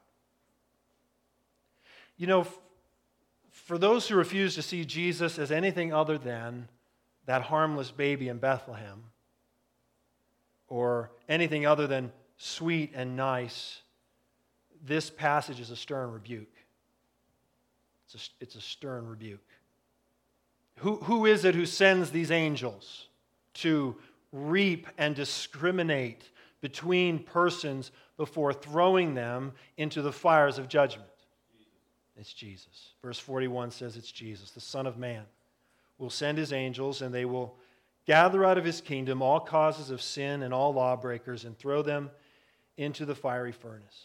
You know, for those who refuse to see Jesus as anything other than that harmless baby in Bethlehem, or anything other than sweet and nice, this passage is a stern rebuke. It's a stern rebuke. Who is it who sends these angels to reap and discriminate between persons before throwing them into the fires of judgment? It's Jesus. Verse 41 says it's Jesus, the Son of Man, will send his angels, and they will gather out of his kingdom all causes of sin and all lawbreakers and throw them into the fiery furnace.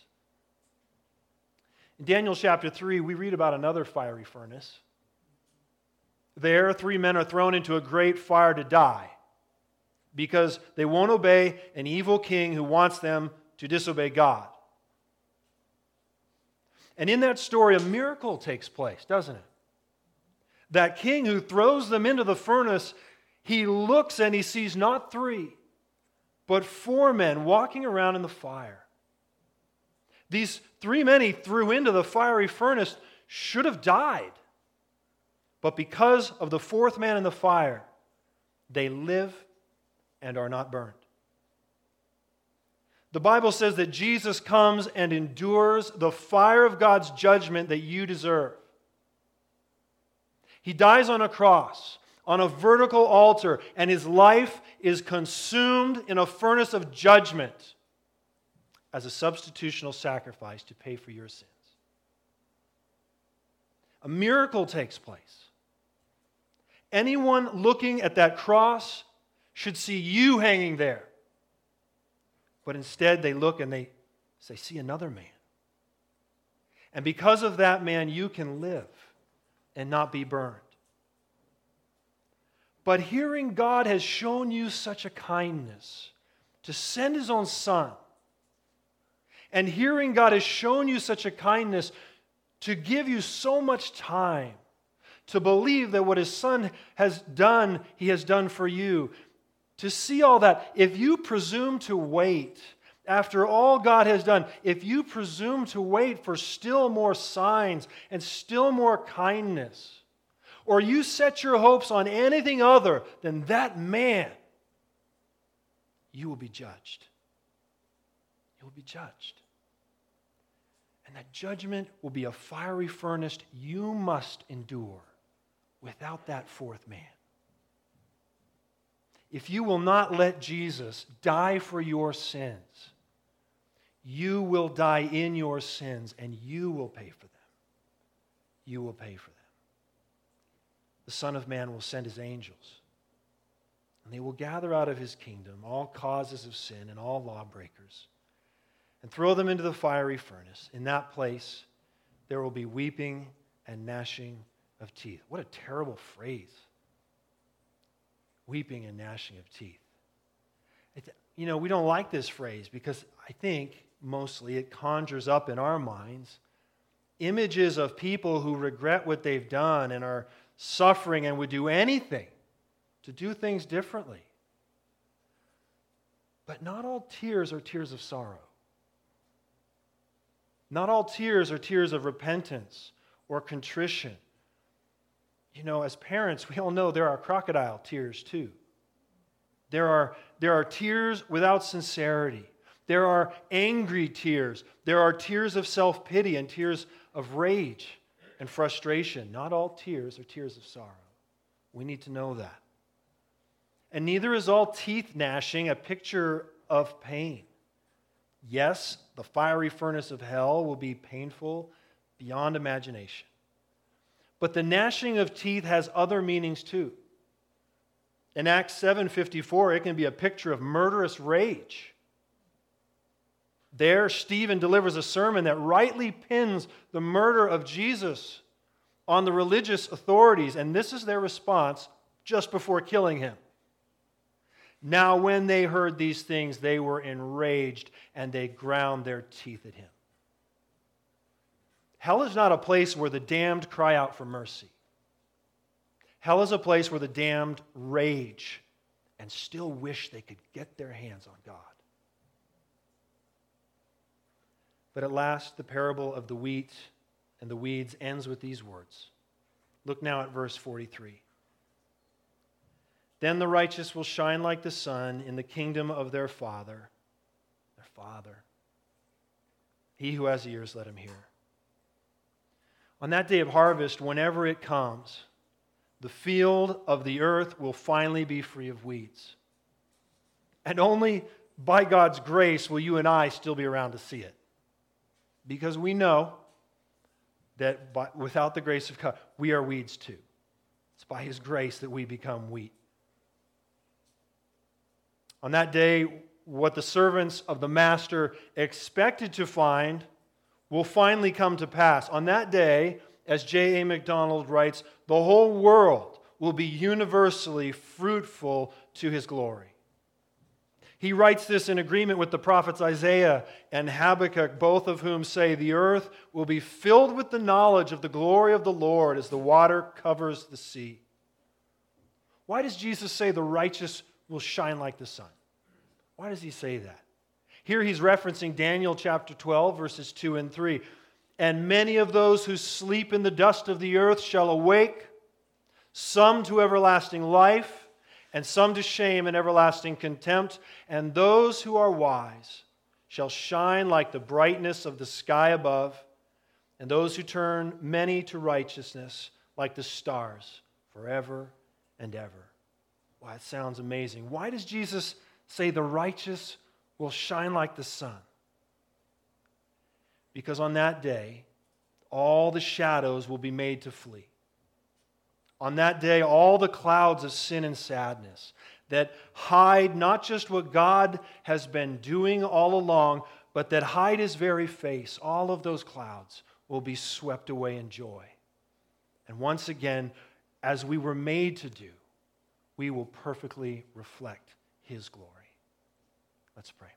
In Daniel chapter 3, we read about another fiery furnace. There, 3 men are thrown into a great fire to die because they won't obey an evil king who wants them to disobey God. And in that story, a miracle takes place, doesn't it? That king who throws them into the furnace, he looks and he sees not 3, but 4 men walking around in the fire. These 3 men he threw into the fiery furnace should have died. But because of the 4th man in the fire, they live and are not burned. The Bible says that Jesus comes and endures the fire of God's judgment that you deserve. He dies on a cross, on a vertical altar, and his life is consumed in a furnace of judgment as a substitutional sacrifice to pay for your sins. A miracle takes place. Anyone looking at that cross should see you hanging there. But instead they look and they see another man. And because of that man, you can live and not be burned. But hearing God has shown you such a kindness to send his own Son, and hearing God has shown you such a kindness to give you so much time to believe that what his Son has done, he has done for you. To see all that, if you presume to wait after all God has done, if you presume to wait for still more signs and still more kindness, or you set your hopes on anything other than that man, you will be judged. You will be judged. And that judgment will be a fiery furnace you must endure without that 4th man. If you will not let Jesus die for your sins, you will die in your sins and you will pay for them. You will pay for them. The Son of Man will send his angels, and they will gather out of his kingdom all causes of sin and all lawbreakers and throw them into the fiery furnace. In that place, there will be weeping and gnashing of teeth. What a terrible phrase. Weeping and gnashing of teeth. We don't like this phrase because I think mostly it conjures up in our minds images of people who regret what they've done and are suffering and would do anything to do things differently. But not all tears are tears of sorrow. Not all tears are tears of repentance or contrition. As parents, we all know there are crocodile tears too. There are tears without sincerity. There are angry tears. There are tears of self-pity and tears of rage and frustration. Not all tears are tears of sorrow. We need to know that. And neither is all teeth gnashing a picture of pain. Yes, the fiery furnace of hell will be painful beyond imagination. But the gnashing of teeth has other meanings too. In Acts 7:54, it can be a picture of murderous rage. There, Stephen delivers a sermon that rightly pins the murder of Jesus on the religious authorities, and this is their response just before killing him. Now, when they heard these things, they were enraged, and they ground their teeth at him. Hell is not a place where the damned cry out for mercy. Hell is a place where the damned rage and still wish they could get their hands on God. But at last, the parable of the wheat and the weeds ends with these words. Look now at verse 43. Then the righteous will shine like the sun in the kingdom of their Father. Their Father. He who has ears, let him hear. On that day of harvest, whenever it comes, the field of the earth will finally be free of weeds. And only by God's grace will you and I still be around to see it. Because we know that without the grace of God, we are weeds too. It's by His grace that we become wheat. On that day, what the servants of the Master expected to find will finally come to pass. On that day, as J.A. MacDonald writes, the whole world will be universally fruitful to His glory. He writes this in agreement with the prophets Isaiah and Habakkuk, both of whom say the earth will be filled with the knowledge of the glory of the Lord as the water covers the sea. Why does Jesus say the righteous will shine like the sun? Why does He say that? Here He's referencing Daniel chapter 12, verses 2 and 3. And many of those who sleep in the dust of the earth shall awake, some to everlasting life, and some to shame and everlasting contempt. And those who are wise shall shine like the brightness of the sky above, and those who turn many to righteousness like the stars forever and ever. Wow, it sounds amazing. Why does Jesus say the righteous will shine like the sun? Because on that day, all the shadows will be made to flee. On that day, all the clouds of sin and sadness that hide not just what God has been doing all along, but that hide His very face, all of those clouds will be swept away in joy. And once again, as we were made to do, we will perfectly reflect His glory. Let's pray.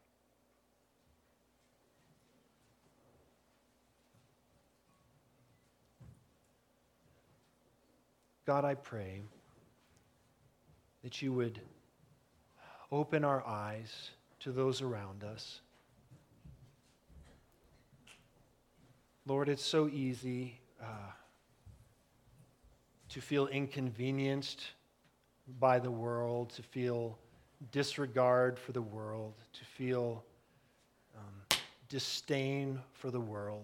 God, I pray that you would open our eyes to those around us. Lord, it's so easy to feel inconvenienced by the world, to feel disregard for the world, to feel disdain for the world.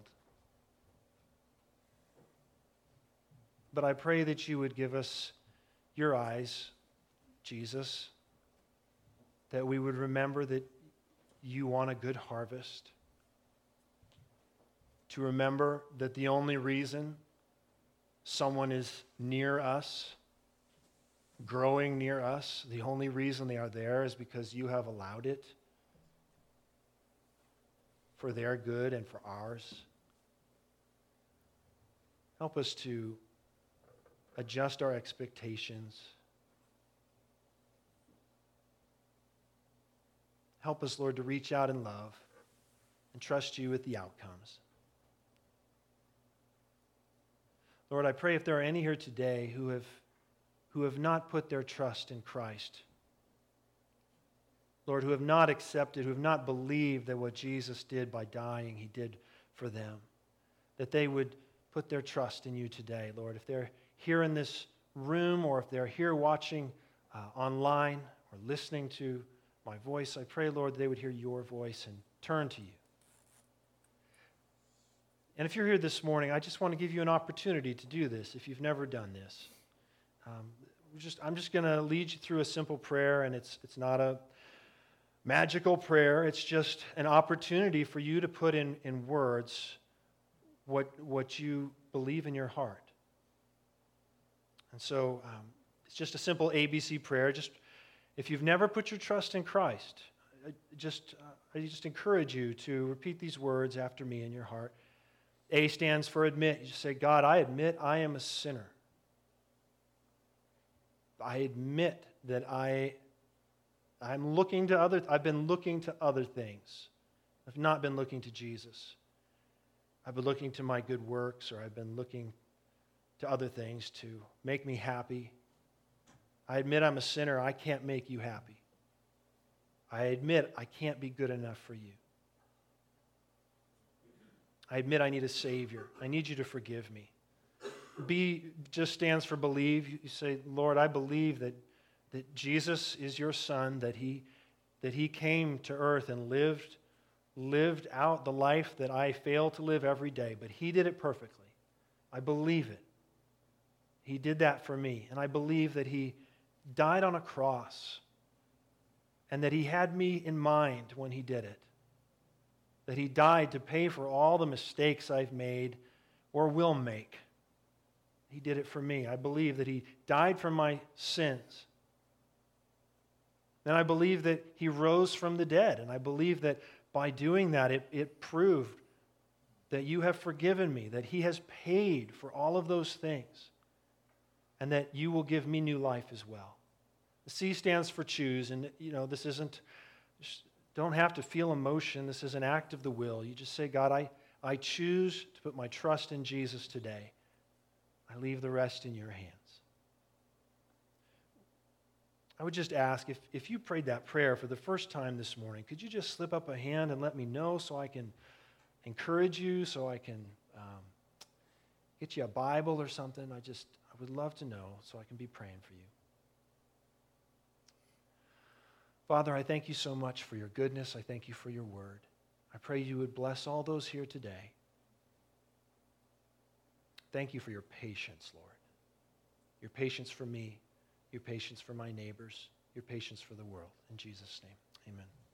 But I pray that you would give us your eyes, Jesus, that we would remember that you want a good harvest, to remember that the only reason someone is near us, growing near us, the only reason they are there is because you have allowed it for their good and for ours. Help us to adjust our expectations. Help us, Lord, to reach out in love and trust you with the outcomes. Lord, I pray if there are any here today who have not put their trust in Christ, Lord, who have not accepted, who have not believed that what Jesus did by dying, He did for them, that they would put their trust in you today, Lord. If they're here in this room or if they're here watching online or listening to my voice, I pray, Lord, they would hear your voice and turn to you. And if you're here this morning, I just want to give you an opportunity to do this if you've never done this. I'm just going to lead you through a simple prayer, and it's not a magical prayer. It's just an opportunity for you to put in words what you believe in your heart. And so it's just a simple ABC prayer. Just If you've never put your trust in Christ, I just encourage you to repeat these words after me in your heart. A stands for admit. You just say, God, I admit I am a sinner. I admit that I've been looking to other things. I've not been looking to Jesus. I've been looking to my good works, or I've been looking to other things to make me happy. I admit I'm a sinner. I can't make you happy. I admit I can't be good enough for you. I admit I need a Savior. I need you to forgive me. B just stands for believe. You say, Lord, I believe that Jesus is your Son, that he came to earth and lived out the life that I fail to live every day, but he did it perfectly. I believe it. He did that for me, and I believe that he died on a cross and that he had me in mind when he did it, that he died to pay for all the mistakes I've made or will make. He did it for me. I believe that he died for my sins. And I believe that he rose from the dead, and I believe that by doing that, it proved that you have forgiven me, that he has paid for all of those things, and that you will give me new life as well. The C stands for choose, and this isn't, don't have to feel emotion. This is an act of the will. You just say, God, I choose to put my trust in Jesus today. I leave the rest in your hands. I would just ask, if you prayed that prayer for the first time this morning, could you just slip up a hand and let me know so I can encourage you, so I can get you a Bible or something? I would love to know so I can be praying for you. Father, I thank you so much for your goodness. I thank you for your word. I pray you would bless all those here today. Thank you for your patience, Lord. Your patience for me, your patience for my neighbors, your patience for the world. In Jesus' name, amen.